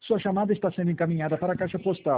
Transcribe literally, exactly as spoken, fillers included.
Sua chamada está sendo encaminhada para a caixa postal.